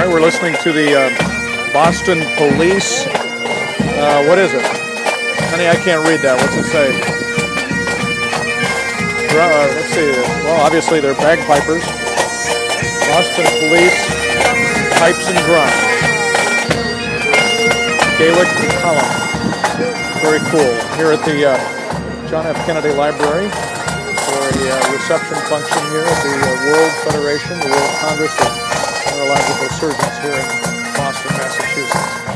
right, we're listening to the Boston Police. What is it? Honey, I can't read that. What's it say? Let's see. Well, obviously they're bagpipers. Boston Police, pipes and drums. Gaelic column. Very cool. Here at the John F. Kennedy Library for a reception function here at the World Federation, the World Congress of Neurological Surgeons here in Boston, Massachusetts.